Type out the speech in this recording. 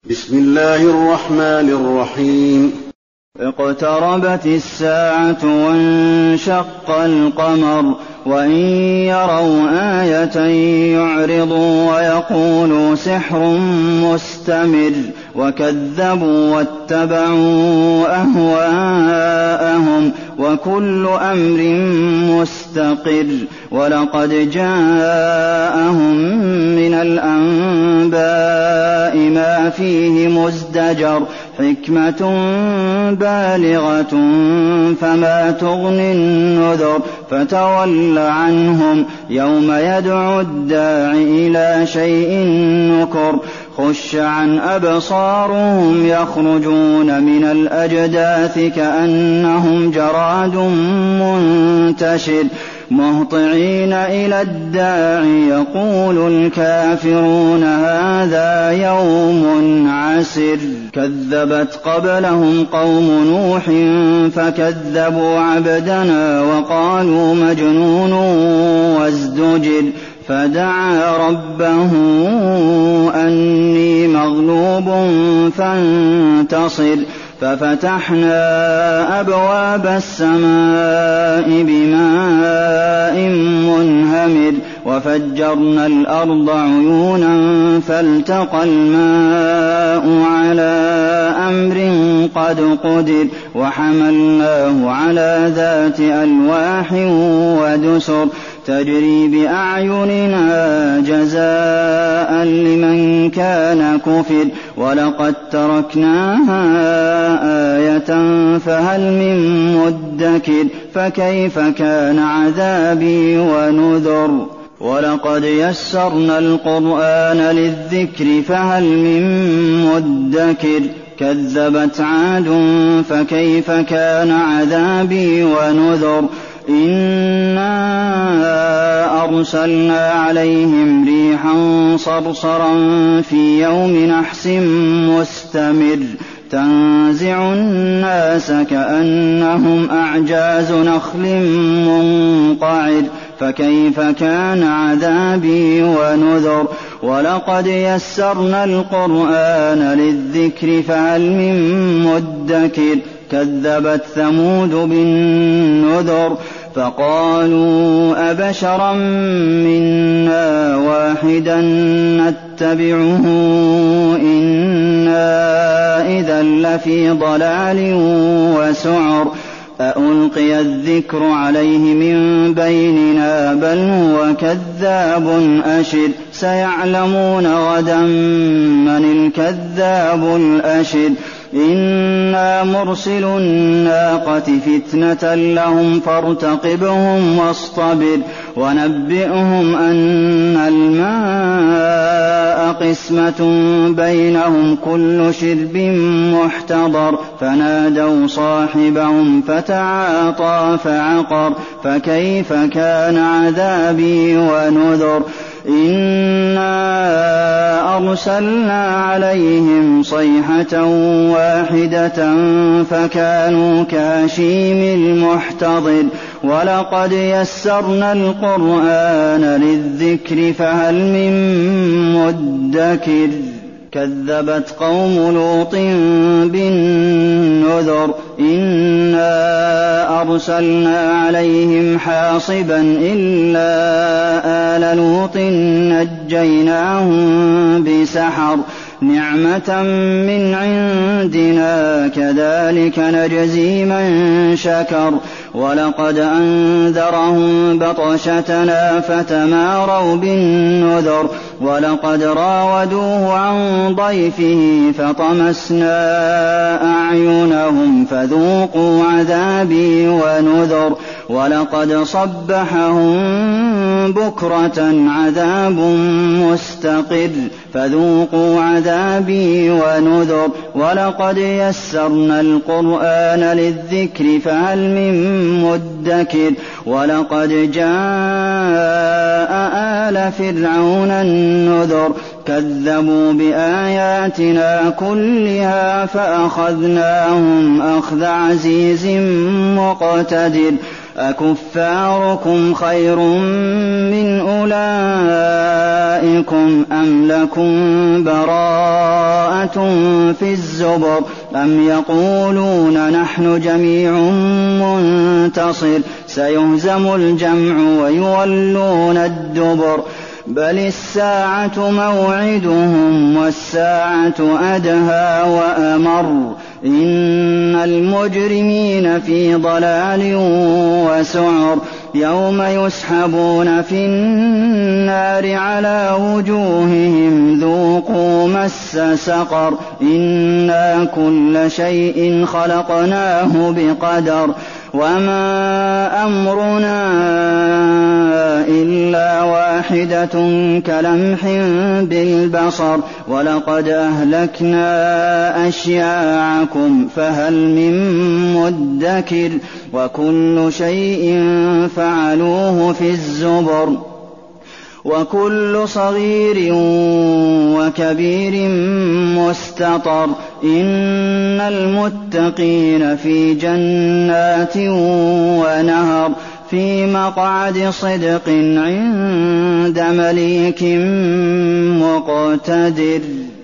بسم الله الرحمن الرحيم. اقتربت الساعة وانشق القمر وإن يروا آية يعرضوا ويقولوا سحر مستمر وكذبوا واتبعوا أهواءهم وكل أمر مستقر ولقد جاءهم من الأنباء ما فيه مزدجر حكمة بالغة فما تغني النذر فتول عنهم يوم يدعو الداع إلى شيء نكر خش عن أبصارهم يخرجون من الأجداث كأنهم جراد منتشر مهطعين إلى الداع يقول الكافرون هذا يوم عسر كذبت قبلهم قوم نوح فكذبوا عبدنا وقالوا مجنون وازدجر فدعا ربه أني مغلوب فانتصر ففتحنا أبواب السماء بماء منهمر وفجرنا الأرض عيونا فالتقى الماء على أمر قد قدر وحملناه على ذات ألواح ودسر تجري بأعيننا جزاء لمن كان كفر ولقد تركناها آية فهل من مدكر فكيف كان عذابي ونذر ولقد يسرنا القرآن للذكر فهل من مدكر كذبت عاد فكيف كان عذابي ونذر إنا أرسلنا عليهم ريحا صرصرا في يوم نحس مستمر تنزع الناس كأنهم أعجاز نخل منقعر فكيف كان عذابي ونذر ولقد يسرنا القرآن للذكر فهل من مدكر كذبت ثمود بالنذر فقالوا أبشرا منا واحدا نتبعه إنا إذا لفي ضلال وسعر أألقي الذكر عليه من بيننا بل هو كذاب أشر سيعلمون غدا من الكذاب الأشر إنا مرسل الناقة فتنة لهم فارتقبهم واصطبر ونبئهم أن الماء قسمة بينهم كل شرب محتضر فنادوا صاحبهم فتعاطى فعقر فكيف كان عذابي ونذر إنا أرسلنا عليهم صيحة واحدة فكانوا كهشيم المحتضر ولقد يسرنا القرآن للذكر فهل من مدكر كذبت قوم لوط بالنذر إنا أرسلنا عليهم حاصبا إلا آل لوط نجيناهم بسحر نعمة من عندنا كذلك نجزي من شكر ولقد أنذرهم بطشتنا فتماروا بالنذر ولقد راودوه عن ضيفه فطمسنا أعينهم فذوقوا عذابي ونذر ولقد صبحهم بكرة عذاب مستقر فذوقوا عذابي ونذر ولقد يسرنا القرآن للذكر فهل من مدكر ولقد جاء آل فرعون النذر كذبوا بآياتنا كلها فأخذناهم أخذ عزيز مقتدر أكفاركم خير من أولئكم أم لكم براءة في الزبر أم يقولون نحن جميع منتصر سيهزم الجمع ويولون الدبر بل الساعة موعدهم والساعة أدهى وأمر إن المجرمين في ضلال وسعر يوم يسحبون في النار على وجوههم ذوقوا مس سقر إنا كل شيء خلقناه بقدر وما أمرنا إلا واحدة كلمح بالبصر ولقد أهلكنا أشياعكم فهل من مدكر وكل شيء فعلوه في الزبر وكل صغير وكبير مستطر إن المتقين في جنات ونهر في مقعد صدق عند مليك مقتدر.